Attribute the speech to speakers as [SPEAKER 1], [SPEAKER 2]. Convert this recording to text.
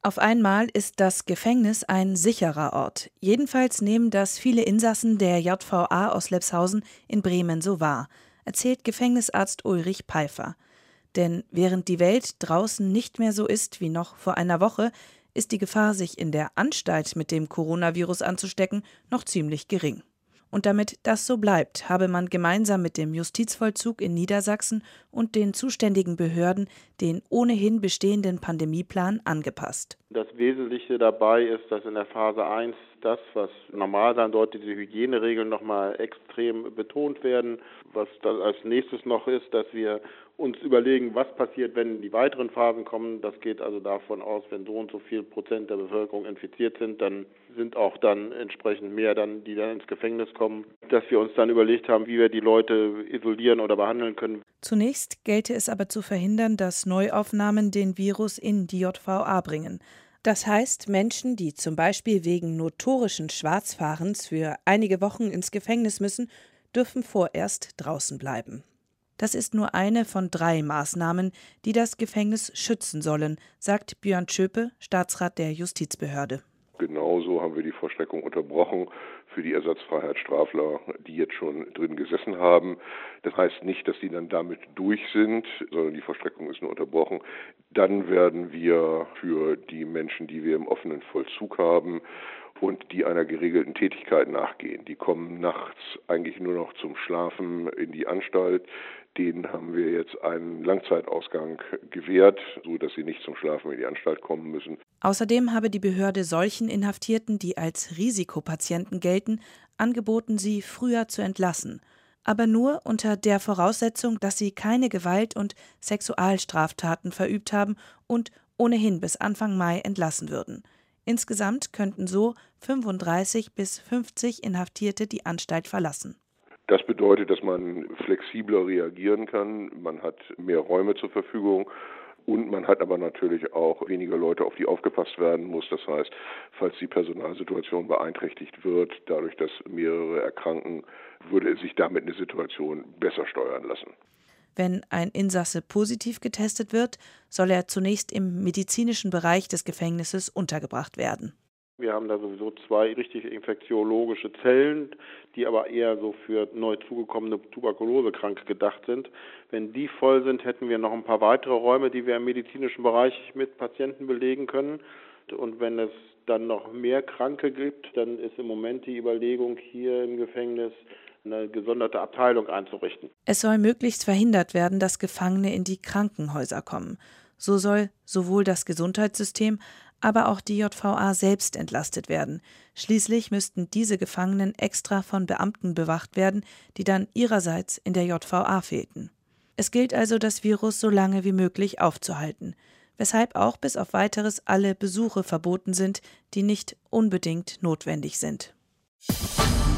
[SPEAKER 1] Auf einmal ist das Gefängnis ein sicherer Ort. Jedenfalls nehmen das viele Insassen der JVA aus Lebshausen in Bremen so wahr, erzählt Gefängnisarzt Ulrich Peifer. Denn während die Welt draußen nicht mehr so ist wie noch vor einer Woche, ist die Gefahr, sich in der Anstalt mit dem Coronavirus anzustecken, noch ziemlich gering. Und damit das so bleibt, habe man gemeinsam mit dem Justizvollzug in Niedersachsen und den zuständigen Behörden den ohnehin bestehenden Pandemieplan angepasst.
[SPEAKER 2] Das Wesentliche dabei ist, dass in der Phase 1 das, was normal sein sollte, diese Hygieneregeln nochmal extrem betont werden. Was dann als nächstes noch ist, dass wir uns überlegen, was passiert, wenn die weiteren Phasen kommen. Das geht also davon aus, wenn so und so viel Prozent der Bevölkerung infiziert sind, dann sind auch dann entsprechend mehr die dann ins Gefängnis kommen. Dass wir uns dann überlegt haben, wie wir die Leute isolieren oder behandeln können.
[SPEAKER 1] Zunächst gelte es aber zu verhindern, dass Neuaufnahmen den Virus in die JVA bringen. Das heißt, Menschen, die zum Beispiel wegen notorischen Schwarzfahrens für einige Wochen ins Gefängnis müssen, dürfen vorerst draußen bleiben. Das ist nur eine von 3 Maßnahmen, die das Gefängnis schützen sollen, sagt Björn Schöpe, Staatsrat der Justizbehörde.
[SPEAKER 3] Genauso haben wir die Vollstreckung unterbrochen für die Ersatzfreiheitsstrafler, die jetzt schon drin gesessen haben. Das heißt nicht, dass die dann damit durch sind, sondern die Vollstreckung ist nur unterbrochen. Dann werden wir für die Menschen, die wir im offenen Vollzug haben und die einer geregelten Tätigkeit nachgehen, die kommen nachts eigentlich nur noch zum Schlafen in die Anstalt. Denen haben wir jetzt einen Langzeitausgang gewährt, sodass sie nicht zum Schlafen in die Anstalt kommen müssen.
[SPEAKER 1] Außerdem habe die Behörde solchen Inhaftierten, die als Risikopatienten gelten, angeboten, sie früher zu entlassen. Aber nur unter der Voraussetzung, dass sie keine Gewalt- und Sexualstraftaten verübt haben und ohnehin bis Anfang Mai entlassen würden. Insgesamt könnten so 35 bis 50 Inhaftierte die Anstalt verlassen.
[SPEAKER 3] Das bedeutet, dass man flexibler reagieren kann, man hat mehr Räume zur Verfügung und man hat aber natürlich auch weniger Leute, auf die aufgepasst werden muss. Das heißt, falls die Personalsituation beeinträchtigt wird, dadurch, dass mehrere erkranken, würde sich damit eine Situation besser steuern lassen.
[SPEAKER 1] Wenn ein Insasse positiv getestet wird, soll er zunächst im medizinischen Bereich des Gefängnisses untergebracht werden.
[SPEAKER 2] Wir haben da sowieso 2 richtig infektiologische Zellen, die aber eher so für neu zugekommene Tuberkulosekranke gedacht sind. Wenn die voll sind, hätten wir noch ein paar weitere Räume, die wir im medizinischen Bereich mit Patienten belegen können. Und wenn es dann noch mehr Kranke gibt, dann ist im Moment die Überlegung, hier im Gefängnis eine gesonderte Abteilung einzurichten.
[SPEAKER 1] Es soll möglichst verhindert werden, dass Gefangene in die Krankenhäuser kommen. So soll sowohl das Gesundheitssystem, aber auch die JVA selbst entlastet werden. Schließlich müssten diese Gefangenen extra von Beamten bewacht werden, die dann ihrerseits in der JVA fehlten. Es gilt also, das Virus so lange wie möglich aufzuhalten, weshalb auch bis auf Weiteres alle Besuche verboten sind, die nicht unbedingt notwendig sind.